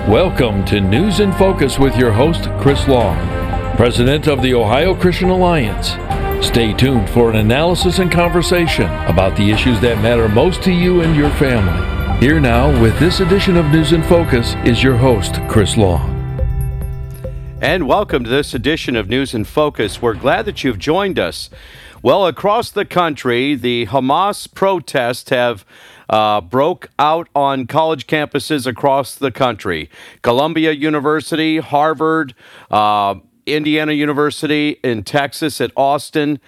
Welcome to News in Focus with your host, Chris Long, President of the Ohio Christian Alliance. Stay tuned for an analysis and conversation about the issues that matter most to you and your family. Here now with this edition of News in Focus is your host, Chris Long. And welcome to this edition of News in Focus. We're glad that you've joined us. Well, across the country, the Hamas protests have broke out on college campuses across the country. Columbia University, Harvard, Indiana University in Texas at Austin,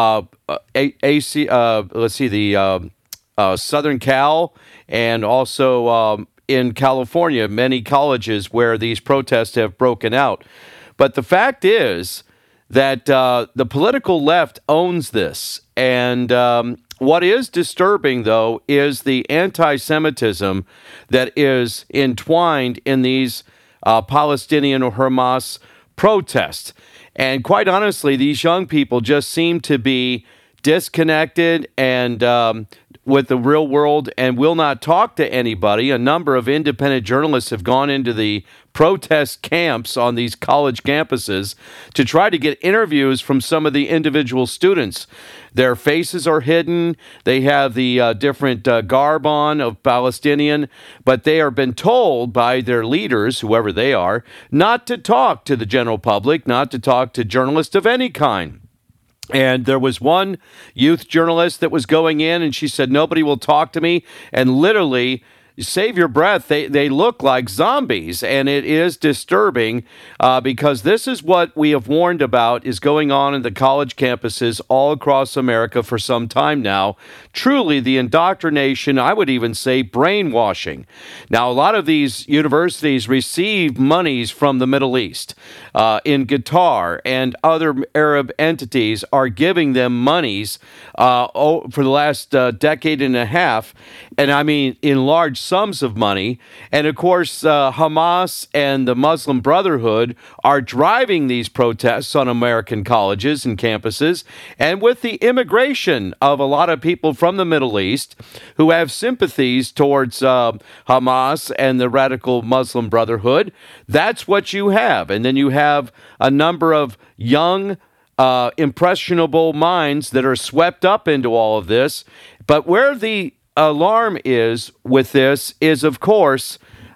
Southern Cal, and also in California, many colleges where these protests have broken out. But the fact is that the political left owns this. And what is disturbing, though, is the anti-Semitism that is entwined in these Palestinian or Hamas protests. And quite honestly, these young people just seem to be disconnected and with the real world and will not talk to anybody. A number of independent journalists have gone into the protest camps on these college campuses to try to get interviews from some of the individual students. Their faces are hidden. They have the different garb on of Palestinian, but they are been told by their leaders, whoever they are, not to talk to the general public, not to talk to journalists of any kind. And there was one youth journalist that was going in, and she said, "Nobody will talk to me." And literally, save your breath, they look like zombies. And it is disturbing because this is what we have warned about is going on in the college campuses all across America for some time now. Truly, the indoctrination, I would even say brainwashing. Now, a lot of these universities receive monies from the Middle East. In Qatar and other Arab entities are giving them monies for the last decade and a half. And I mean, in large sums of money. And of course, Hamas and the Muslim Brotherhood are driving these protests on American colleges and campuses. And with the immigration of a lot of people from the Middle East who have sympathies towards Hamas and the radical Muslim Brotherhood, that's what you have. And then you have a number of young, impressionable minds that are swept up into all of this. But where the alarm is with this is, of course,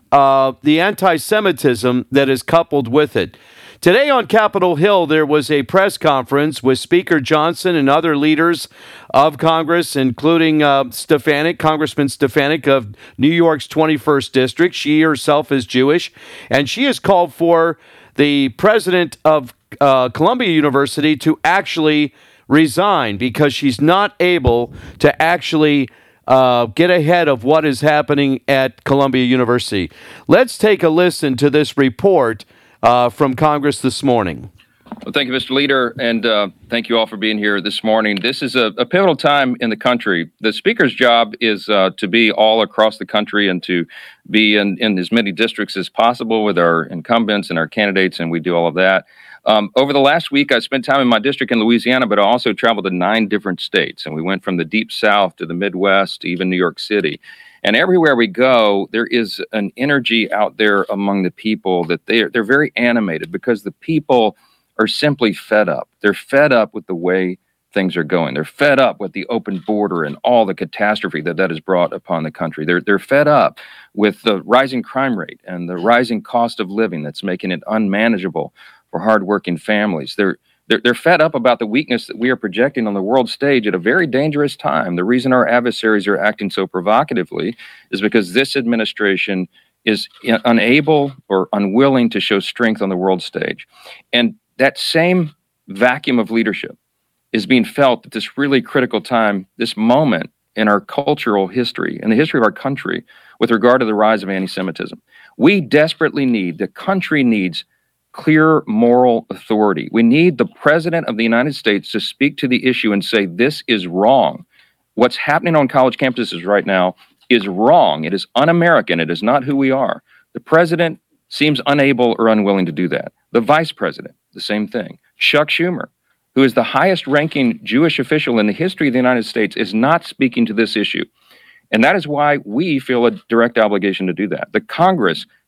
the anti-Semitism that is coupled with it. Today on Capitol Hill, there was a press conference with Speaker Johnson and other leaders of Congress, including Congressman Stefanik of New York's 21st District. She herself is Jewish, and she has called for the president of Columbia University to actually resign because she's not able to actually get ahead of what is happening at Columbia University. Let's take a listen to this report from Congress this morning. Well, thank you, Mr. Leader, and thank you all for being here this morning. This is a pivotal time in the country. The Speaker's job is to be all across the country and to be in as many districts as possible with our incumbents and our candidates, and we do all of that. Over the last week, I spent time in my district in Louisiana, but I also traveled to 9 different states, and we went from the Deep South to the Midwest to even New York City. And everywhere we go, there is an energy out there among the people that they're very animated because the people are simply fed up. They're fed up with the way things are going. They're fed up with the open border and all the catastrophe that has brought upon the country. They're fed up with the rising crime rate and the rising cost of living that's making it unmanageable for hardworking families. They're fed up about the weakness that we are projecting on the world stage at a very dangerous time. The reason our adversaries are acting so provocatively is because this administration is unable or unwilling to show strength on the world stage. And that same vacuum of leadership is being felt at this really critical time, this moment in our cultural history, in the history of our country, with regard to the rise of anti-Semitism. We desperately need, the country needs clear moral authority. We need the President of the United States to speak to the issue and say, this is wrong. What's happening on college campuses right now is wrong. It is un-American. It is not who we are. The President seems unable or unwilling to do that. The Vice President, the same thing. Chuck Schumer, who is the highest ranking Jewish official in the history of the United States, is not speaking to this issue. And that is why we feel a direct obligation to do that. The Congress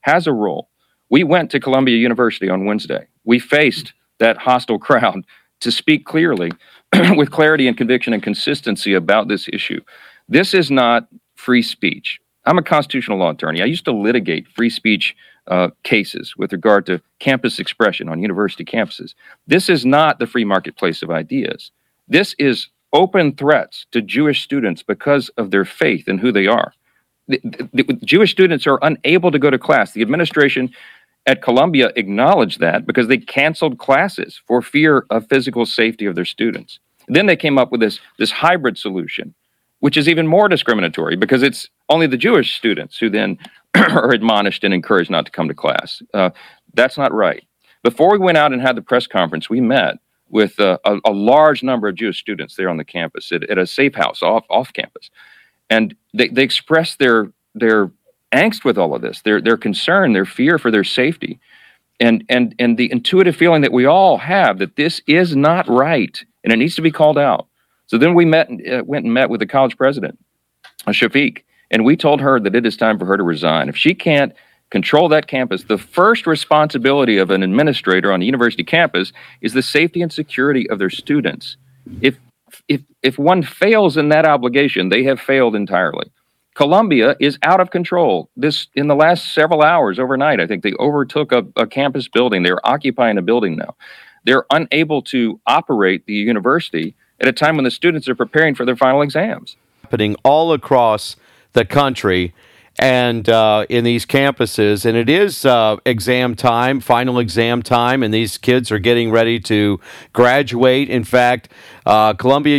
has a role. We went to Columbia University on Wednesday. We faced that hostile crowd to speak clearly, with clarity and conviction and consistency about this issue. This is not free speech. I'm a constitutional law attorney. I used to litigate free speech cases with regard to campus expression on university campuses. This is not the free marketplace of ideas. This is open threats to Jewish students because of their faith and who they are. The Jewish students are unable to go to class. The administration at Columbia acknowledged that because they canceled classes for fear of physical safety of their students. Then they came up with this hybrid solution, which is even more discriminatory because it's only the Jewish students who then are admonished and encouraged not to come to class. That's not right. Before we went out and had the press conference, we met with a large number of Jewish students there on the campus at a safe house off campus. And they expressed their angst with all of this, their concern, their fear for their safety, and the intuitive feeling that we all have that this is not right and it needs to be called out. So then we went and met with the college president, Shafiq, and we told her that it is time for her to resign. If she can't control that campus, the first responsibility of an administrator on a university campus is the safety and security of their students. If one fails in that obligation, they have failed entirely. Columbia is out of control. In the last several hours, overnight, I think they overtook a campus building. They're occupying a building now. They're unable to operate the university at a time when the students are preparing for their final exams. Happening all across the country and in these campuses, and it is exam time, final exam time, and these kids are getting ready to graduate. In fact, Southern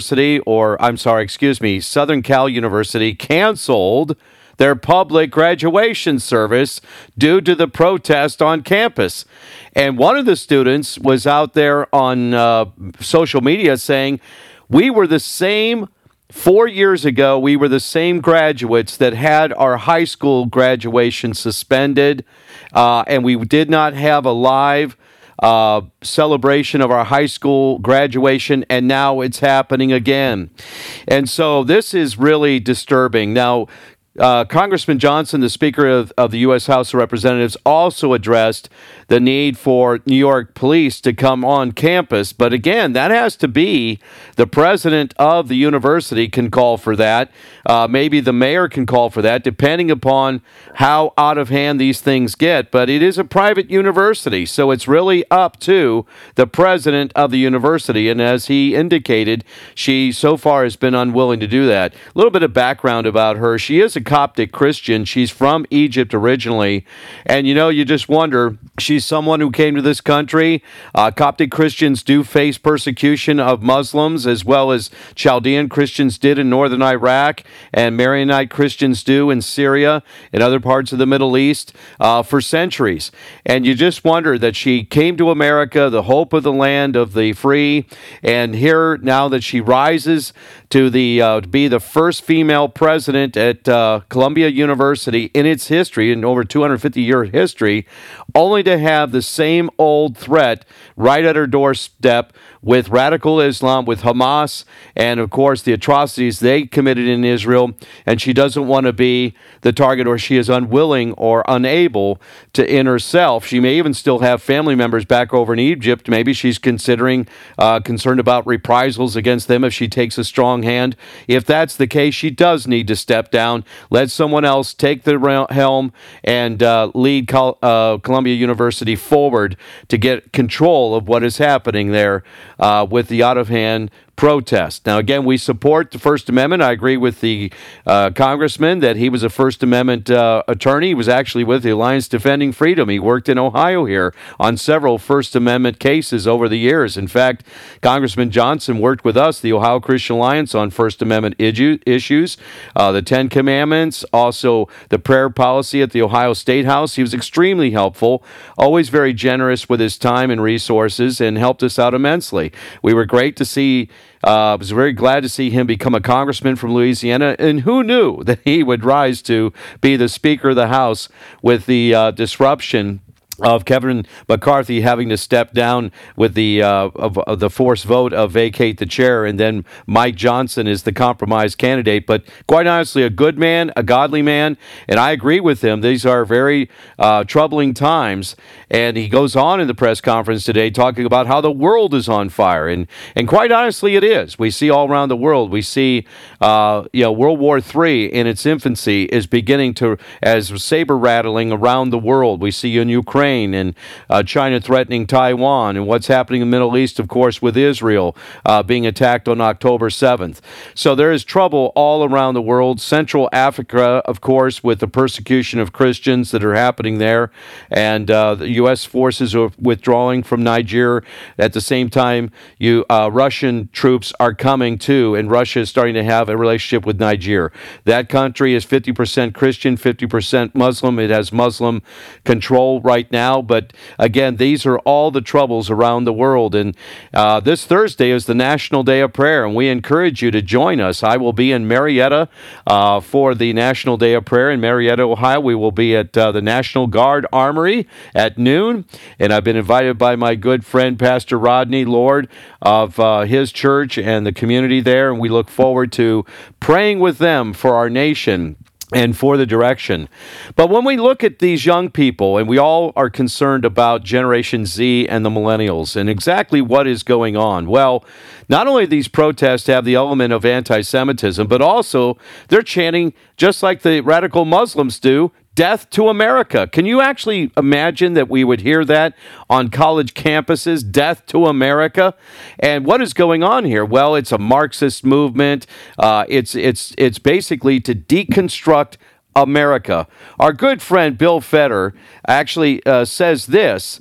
Cal University canceled their public graduation service due to the protest on campus. And one of the students was out there on social media saying, we were the same 4 years ago, we were the same graduates that had our high school graduation suspended, and we did not have a live celebration of our high school graduation, and now it's happening again. And so this is really disturbing. Now, Congressman Johnson, the Speaker of the U.S. House of Representatives, also addressed the need for New York police to come on campus. But again, that has to be the president of the university can call for that. Maybe the mayor can call for that, depending upon how out of hand these things get. But it is a private university, so it's really up to the president of the university. And as he indicated, she so far has been unwilling to do that. A little bit of background about her. She is a Coptic Christian. She's from Egypt originally. And, you just wonder, she's someone who came to this country. Coptic Christians do face persecution of Muslims, as well as Chaldean Christians did in northern Iraq, and Maronite Christians do in Syria and other parts of the Middle East for centuries. And you just wonder that she came to America, the hope of the land of the free, and here now that she rises to be the first female president at Columbia University in its history, in over 250-year history, only to have the same old threat right at her doorstep with radical Islam, with Hamas, and of course the atrocities they committed in Israel. And she doesn't want to be the target, or she is unwilling or unable to in herself. She may even still have family members back over in Egypt. Maybe she's concerned about reprisals against them if she takes a strong hand. If that's the case, she does need to step down. Let someone else take the helm and lead Columbia University forward to get control of what is happening there with the out-of-hand protest. Now, again, we support the First Amendment. I agree with the congressman that he was a First Amendment attorney. He was actually with the Alliance Defending Freedom. He worked in Ohio here on several First Amendment cases over the years. In fact, Congressman Johnson worked with us, the Ohio Christian Alliance, on First Amendment issues, the Ten Commandments, also the prayer policy at the Ohio State House. He was extremely helpful, always very generous with his time and resources, and helped us out immensely. We were great to see. I was very glad to see him become a congressman from Louisiana, and who knew that he would rise to be the Speaker of the House with the disruption of Kevin McCarthy having to step down with the of the forced vote of vacate the chair, and then Mike Johnson is the compromise candidate. But quite honestly, a good man, a godly man, and I agree with him. These are very troubling times. And he goes on in the press conference today talking about how the world is on fire, and quite honestly, it is. We see all around the world. We see World War III in its infancy is beginning to as saber rattling around the world. We see in Ukraine and China threatening Taiwan, and what's happening in the Middle East, of course, with Israel being attacked on October 7th. So there is trouble all around the world. Central Africa, of course, with the persecution of Christians that are happening there, and the U.S. forces are withdrawing from Niger. At the same time, Russian troops are coming too, and Russia is starting to have a relationship with Niger. That country is 50% Christian, 50% Muslim. It has Muslim control right now, but again, these are all the troubles around the world. And this Thursday is the National Day of Prayer, and we encourage you to join us. I will be in Marietta for the National Day of Prayer in Marietta, Ohio. We will be at the National Guard Armory at noon, and I've been invited by my good friend Pastor Rodney Lord of his church and the community there, and we look forward to praying with them for our nation and for the direction. But when we look at these young people, and we all are concerned about Generation Z and the millennials and exactly what is going on, well, not only these protests have the element of anti-Semitism, but also they're chanting, just like the radical Muslims do, "Death to America." Can you actually imagine that we would hear that on college campuses? Death to America. And what is going on here? Well, it's a Marxist movement. It's basically to deconstruct America. Our good friend Bill Feder actually says this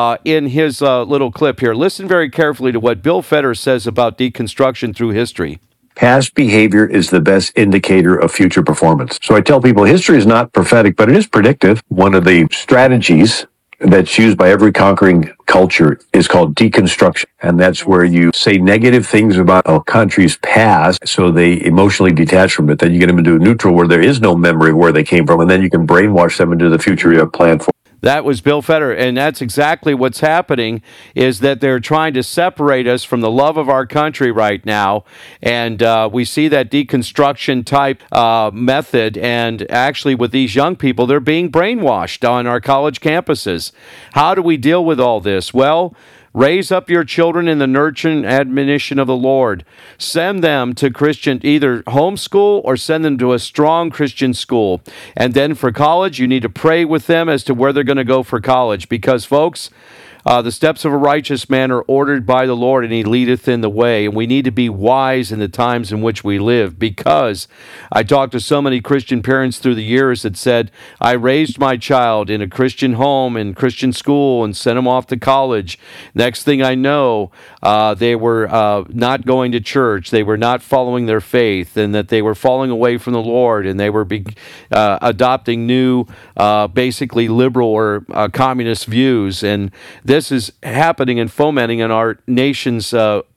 in his little clip here. Listen very carefully to what Bill Feder says about deconstruction through history. Past behavior is the best indicator of future performance. So I tell people history is not prophetic, but it is predictive. One of the strategies that's used by every conquering culture is called deconstruction. And that's where you say negative things about a country's past so they emotionally detach from it. Then you get them into a neutral where there is no memory of where they came from, and then you can brainwash them into the future you have planned for. That was Bill Feder, and that's exactly what's happening, is that they're trying to separate us from the love of our country right now, and we see that deconstruction type method, and actually with these young people, they're being brainwashed on our college campuses. How do we deal with all this? Well, raise up your children in the nurture and admonition of the Lord. Send them to Christian, either homeschool or send them to a strong Christian school. And then for college, you need to pray with them as to where they're going to go for college. Because, folks, the steps of a righteous man are ordered by the Lord, and he leadeth in the way. And we need to be wise in the times in which we live, because I talked to so many Christian parents through the years that said, I raised my child in a Christian home and Christian school and sent him off to college. Next thing I know, they were not going to church. They were not following their faith, and that they were falling away from the Lord, and they were adopting new, basically liberal or communist views. And this is happening and fomenting in our nation's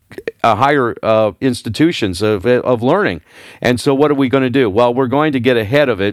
higher institutions of learning. And so what are we going to do? Well, we're going to get ahead of it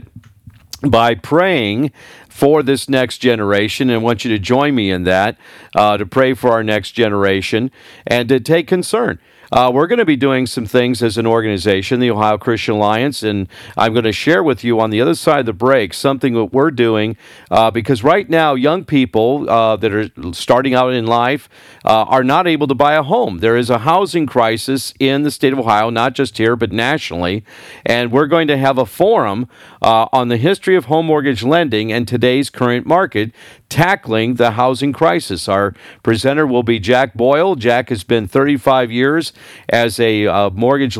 by praying for this next generation, and I want you to join me in that, to pray for our next generation and to take concern. We're going to be doing some things as an organization, the Ohio Christian Alliance, and I'm going to share with you on the other side of the break something that we're doing, because right now young people that are starting out in life are not able to buy a home. There is a housing crisis in the state of Ohio, not just here, but nationally, and we're going to have a forum on the history of home mortgage lending and today's current market, tackling the housing crisis. Our presenter will be Jack Boyle. Jack has been 35 years as a mortgage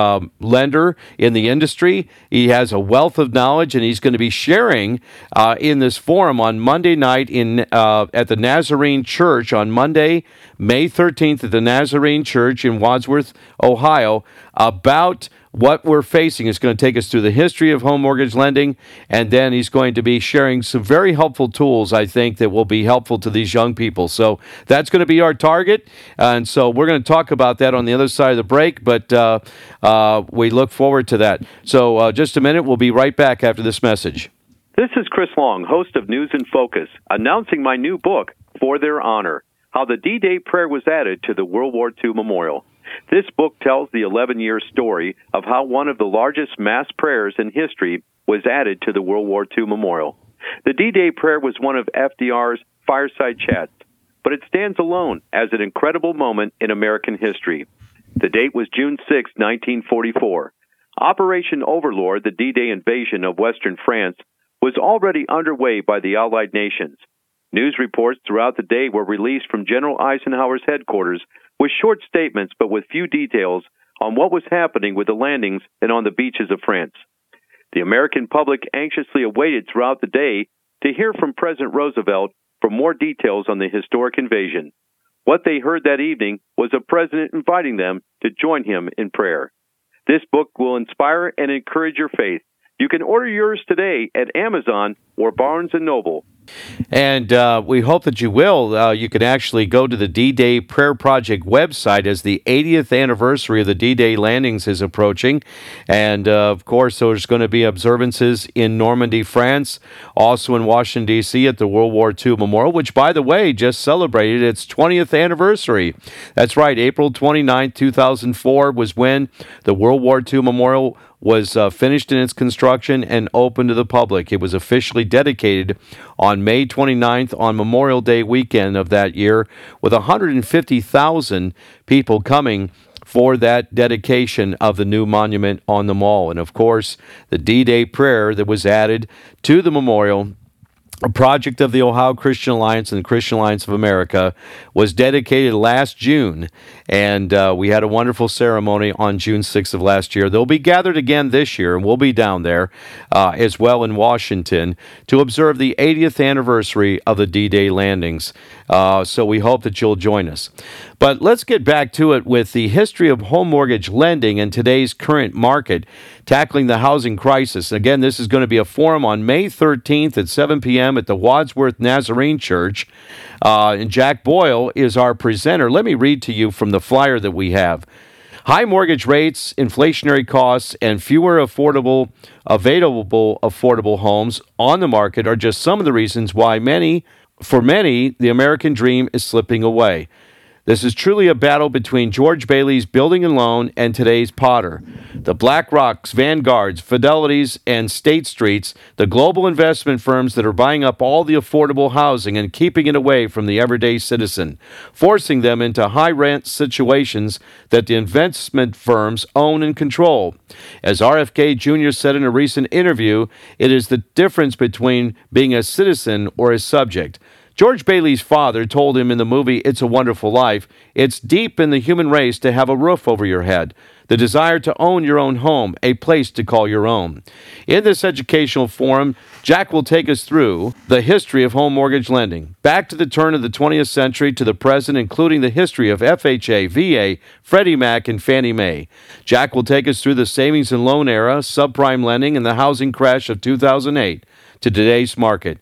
lender in the industry. He has a wealth of knowledge, and he's going to be sharing in this forum on Monday night at the Nazarene Church on Monday, May 13th at the Nazarene Church in Wadsworth, Ohio, about what we're facing. Is going to take us through the history of home mortgage lending, and then he's going to be sharing some very helpful tools, I think, that will be helpful to these young people. So that's going to be our target, and so we're going to talk about that on the other side of the break, but we look forward to that. So just a minute, we'll be right back after this message. This is Chris Long, host of News in Focus, announcing my new book, For Their Honor, How the D-Day Prayer Was Added to the World War II Memorial. This book tells the 11-year story of how one of the largest mass prayers in history was added to the World War II Memorial. The D-Day prayer was one of FDR's fireside chats, but it stands alone as an incredible moment in American history. The date was June 6, 1944. Operation Overlord, the D-Day invasion of Western France, was already underway by the Allied nations. News reports throughout the day were released from General Eisenhower's headquarters with short statements but with few details on what was happening with the landings and on the beaches of France. The American public anxiously awaited throughout the day to hear from President Roosevelt for more details on the historic invasion. What they heard that evening was a president inviting them to join him in prayer. This book will inspire and encourage your faith. You can order yours today at Amazon or Barnes & Noble. And we hope that you will. You can actually go to the D-Day Prayer Project website as the 80th anniversary of the D-Day landings is approaching. And, of course, there's going to be observances in Normandy, France, also in Washington, D.C. at the World War II Memorial, which, by the way, just celebrated its 20th anniversary. That's right, April 29, 2004 was when the World War II Memorial was finished in its construction and open to the public. It was officially dedicated on May 29th on Memorial Day weekend of that year, with 150,000 people coming for that dedication of the new monument on the mall. And of course, the D-Day prayer that was added to the memorial, a project of the Ohio Christian Alliance and the Christian Alliance of America, was dedicated last June, and we had a wonderful ceremony on June 6th of last year. They'll be gathered again this year, and we'll be down there as well in Washington to observe the 80th anniversary of the D-Day landings. So we hope that you'll join us. But let's get back to it with the history of home mortgage lending and today's current market, tackling the housing crisis. Again, this is going to be a forum on May 13th at 7 p.m. at the Wadsworth Nazarene Church. And Jack Boyle is our presenter. Let me read to you from the flyer that we have. High mortgage rates, inflationary costs, and fewer available affordable homes on the market are just some of the reasons why for many, the American dream is slipping away. This is truly a battle between George Bailey's Building and Loan and today's Potter. The BlackRocks, Vanguards, Fidelities, and State Streets, the global investment firms that are buying up all the affordable housing and keeping it away from the everyday citizen, forcing them into high-rent situations that the investment firms own and control. As RFK Jr. said in a recent interview, it is the difference between being a citizen or a subject. George Bailey's father told him in the movie It's a Wonderful Life, it's deep in the human race to have a roof over your head, the desire to own your own home, a place to call your own. In this educational forum, Jack will take us through the history of home mortgage lending, back to the turn of the 20th century to the present, including the history of FHA, VA, Freddie Mac, and Fannie Mae. Jack will take us through the savings and loan era, subprime lending, and the housing crash of 2008 to today's market.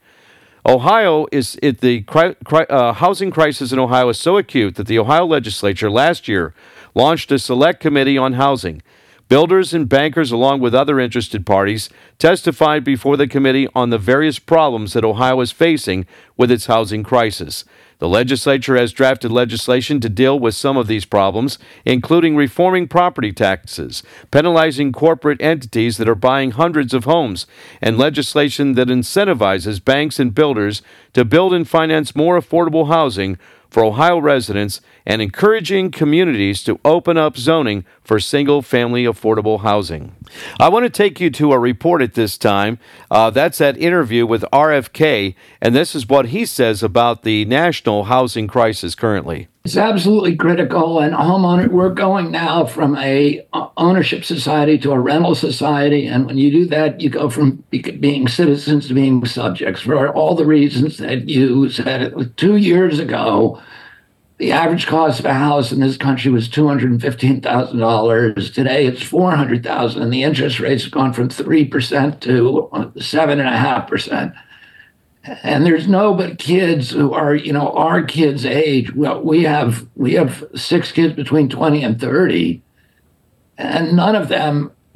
The housing crisis in Ohio is so acute that the Ohio legislature last year launched a select committee on housing. Builders and bankers, along with other interested parties, testified before the committee on the various problems that Ohio is facing with its housing crisis. The legislature has drafted legislation to deal with some of these problems, including reforming property taxes, penalizing corporate entities that are buying hundreds of homes, and legislation that incentivizes banks and builders to build and finance more affordable housing for Ohio residents and encouraging communities to open up zoning for single-family affordable housing. I want to take you to a report at this time. That's that interview with RFK, and this is what he says about the national housing crisis currently. It's absolutely critical, and we're going now from a ownership society to a rental society, and when you do that, you go from being citizens to being subjects for all the reasons that you said. 2 years ago, the average cost of a house in this country was $215,000. Today, it's $400,000, and the interest rates have gone from 3% to 7.5%. And there's no but kids who are, our kids' age. Well, we have 6 kids between 20 and 30, and none of them,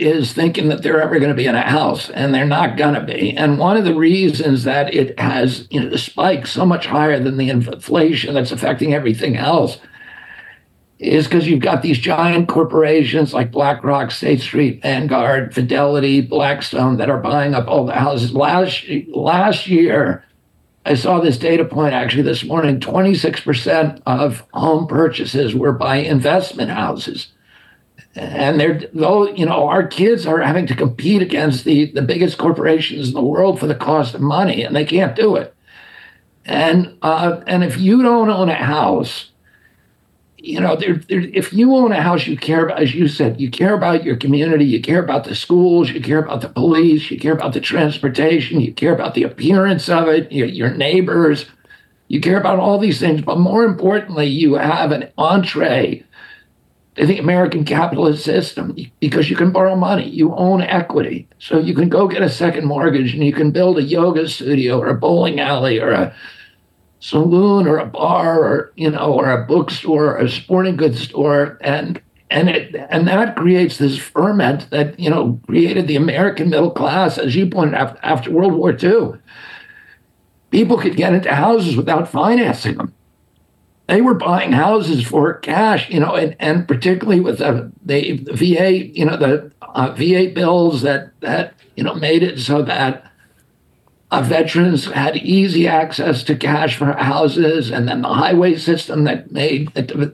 is thinking that they're ever going to be in a house, and they're not going to be. And one of the reasons that it has spiked so much higher than the inflation that's affecting everything else is because you've got these giant corporations like BlackRock, State Street, Vanguard, Fidelity, Blackstone that are buying up all the houses. Last year, I saw this data point actually this morning, 26% of home purchases were by investment houses. And our kids are having to compete against the biggest corporations in the world for the cost of money, and they can't do it. And if you don't own a house, if you own a house, you care about, as you said, you care about your community, you care about the schools, you care about the police, you care about the transportation, you care about the appearance of it, your neighbors, you care about all these things. But more importantly, you have an entree to the American capitalist system because you can borrow money, you own equity. So you can go get a second mortgage and you can build a yoga studio or a bowling alley or a saloon or a bar or a bookstore or a sporting goods store, and that creates this ferment that created the American middle class, as you pointed out, after World War II. People could get into houses without financing them. They were buying houses for cash, and particularly with the VA, the VA bills that made it so that veterans had easy access to cash for houses, and then the highway system that made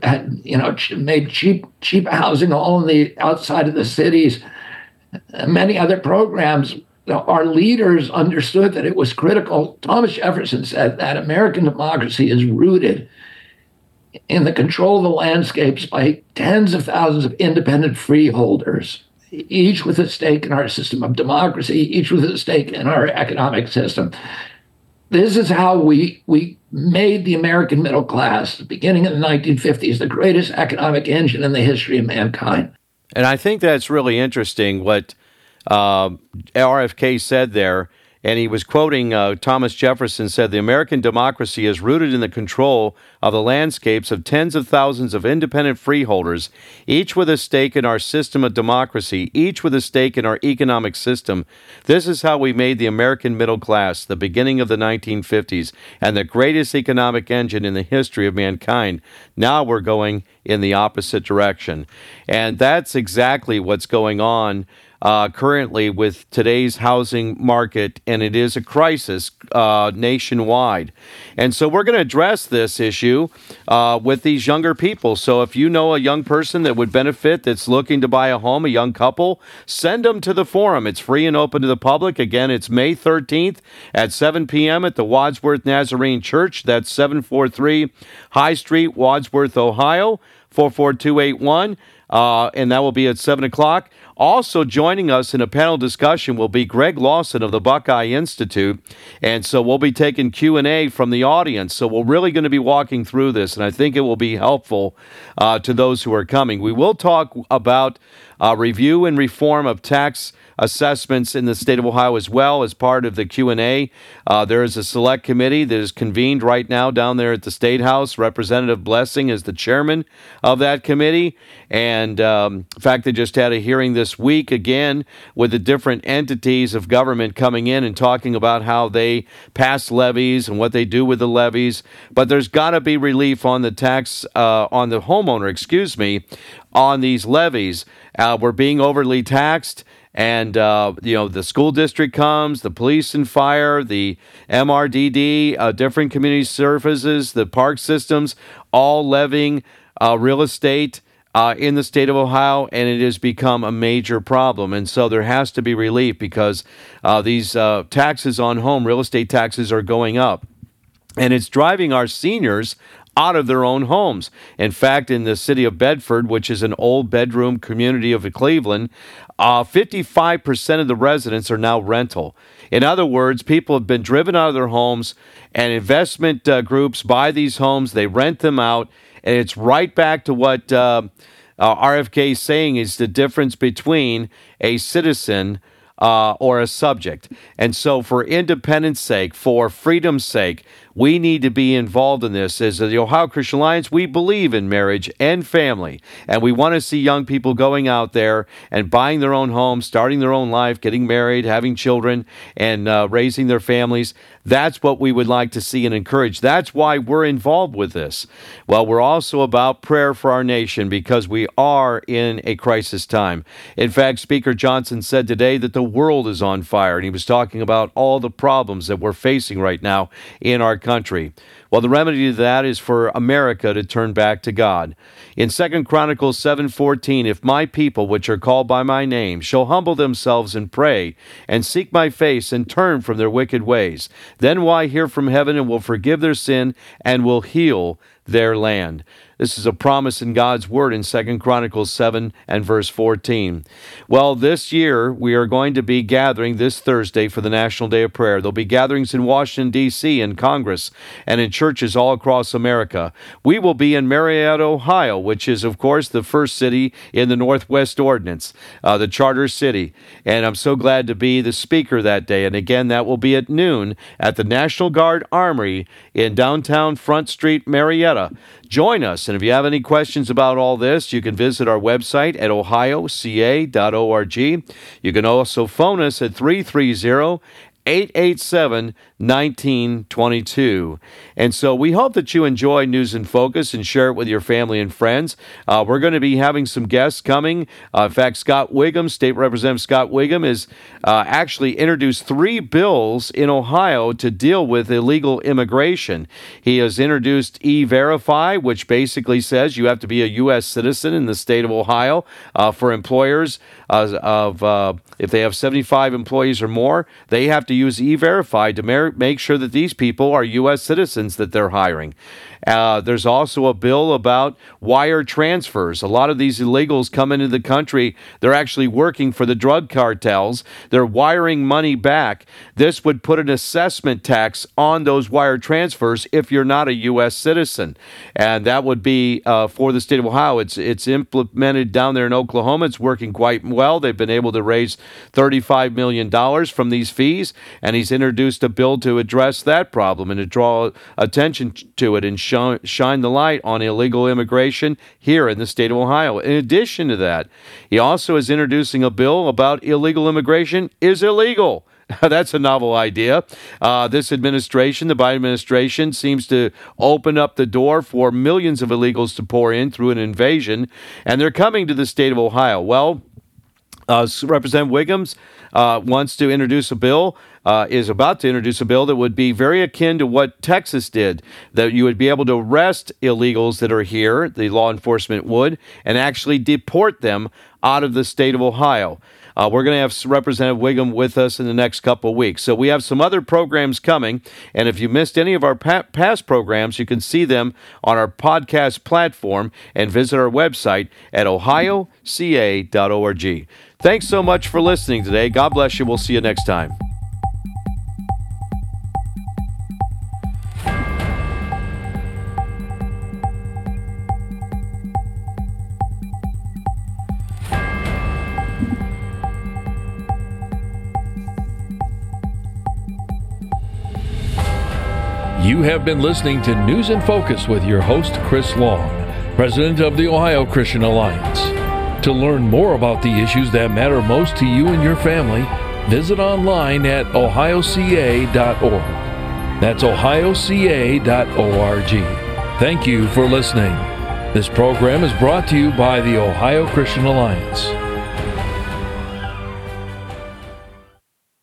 cheap housing all on the outside of the cities. And many other programs. Our leaders understood that it was critical. Thomas Jefferson said that American democracy is rooted in the control of the landscapes by tens of thousands of independent freeholders, each with a stake in our system of democracy, each with a stake in our economic system. This is how we made the American middle class, beginning in the 1950s, the greatest economic engine in the history of mankind. And I think that's really interesting what RFK said there. And he was quoting Thomas Jefferson said, "The American democracy is rooted in the control of the landscapes of tens of thousands of independent freeholders, each with a stake in our system of democracy, each with a stake in our economic system. This is how we made the American middle class, the beginning of the 1950s, and the greatest economic engine in the history of mankind. Now we're going in the opposite direction." And that's exactly what's going on currently with today's housing market, and it is a crisis nationwide. And so we're going to address this issue with these younger people. So if you know a young person that would benefit, that's looking to buy a home, a young couple, send them to the forum. It's free and open to the public. Again, it's May 13th at 7 p.m. at the Wadsworth Nazarene Church. That's 743 High Street, Wadsworth, Ohio, 44281. And that will be at 7 o'clock. Also joining us in a panel discussion will be Greg Lawson of the Buckeye Institute. And so we'll be taking Q&A from the audience. So we're really going to be walking through this, and I think it will be helpful to those who are coming. We will talk about review and reform of tax assessments in the state of Ohio as well as part of the Q&A. There is a select committee that is convened right now down there at the State House. Representative Blessing is the chairman of that committee. And in fact, they just had a hearing this week again with the different entities of government coming in and talking about how they pass levies and what they do with the levies. But there's got to be relief on the tax, on the homeowner, on these levies. We're being overly taxed. And, the school district comes, the police and fire, the MRDD, different community services, the park systems, all levying real estate in the state of Ohio, and it has become a major problem. And so there has to be relief because these taxes on home, real estate taxes, are going up. And it's driving our seniors out of their own homes. In fact, in the city of Bedford, which is an old bedroom community of Cleveland, 55% of the residents are now rental. In other words, people have been driven out of their homes, and investment groups buy these homes, they rent them out, and it's right back to what RFK is saying is the difference between a citizen or a subject. And so for independence sake, for freedom's sake, we need to be involved in this. As the Ohio Christian Alliance, we believe in marriage and family, and we want to see young people going out there and buying their own home, starting their own life, getting married, having children, and raising their families. That's what we would like to see and encourage. That's why we're involved with this. Well, we're also about prayer for our nation because we are in a crisis time. In fact, Speaker Johnson said today that the world is on fire, and he was talking about all the problems that we're facing right now in our country. Well, the remedy to that is for America to turn back to God. In 2 Chronicles 7:14, if my people, which are called by my name, shall humble themselves and pray, and seek my face, and turn from their wicked ways, then will I hear from heaven and will forgive their sin and will heal their land. This is a promise in God's Word in 2 Chronicles 7 and verse 14. Well, this year we are going to be gathering this Thursday for the National Day of Prayer. There'll be gatherings in Washington, D.C., in Congress, and in churches all across America. We will be in Marietta, Ohio, which is, of course, the first city in the Northwest Ordinance, the charter city. And I'm so glad to be the speaker that day. And again, that will be at noon at the National Guard Armory in downtown Front Street, Marietta. Join us, and if you have any questions about all this, you can visit our website at ohioca.org. You can also phone us at 330-887-1922. And so we hope that you enjoy News in Focus and share it with your family and friends. We're going to be having some guests coming. In fact, Scott Wiggum, State Representative Scott Wiggum, has actually introduced 3 bills in Ohio to deal with illegal immigration. He has introduced E-Verify, which basically says you have to be a U.S. citizen in the state of Ohio for employers if they have 75 employees or more. They have to use E-Verify to make sure that these people are U.S. citizens that they're hiring. There's also a bill about wire transfers. A lot of these illegals come into the country. They're actually working for the drug cartels. They're wiring money back. This would put an assessment tax on those wire transfers if you're not a U.S. citizen. And that would be for the state of Ohio. It's implemented down there in Oklahoma. It's working quite well. They've been able to raise $35 million from these fees, and he's introduced a bill to address that problem and to draw attention to it and shine the light on illegal immigration here in the state of Ohio. In addition to that, he also is introducing a bill about illegal immigration is illegal. That's a novel idea. This administration, the Biden administration, seems to open up the door for millions of illegals to pour in through an invasion, and they're coming to the state of Ohio. Well, Representative Wiggums wants to introduce a bill, is about to introduce a bill that would be very akin to what Texas did, that you would be able to arrest illegals that are here, the law enforcement would, and actually deport them out of the state of Ohio. We're going to have Representative Wiggum with us in the next couple of weeks. So we have some other programs coming, and if you missed any of our past programs, you can see them on our podcast platform and visit our website at ohioca.org. Thanks so much for listening today. God bless you. We'll see you next time. You have been listening to News in Focus with your host, Chris Long, President of the Ohio Christian Alliance. To learn more about the issues that matter most to you and your family, visit online at ohioca.org. That's ohioca.org. Thank you for listening. This program is brought to you by the Ohio Christian Alliance.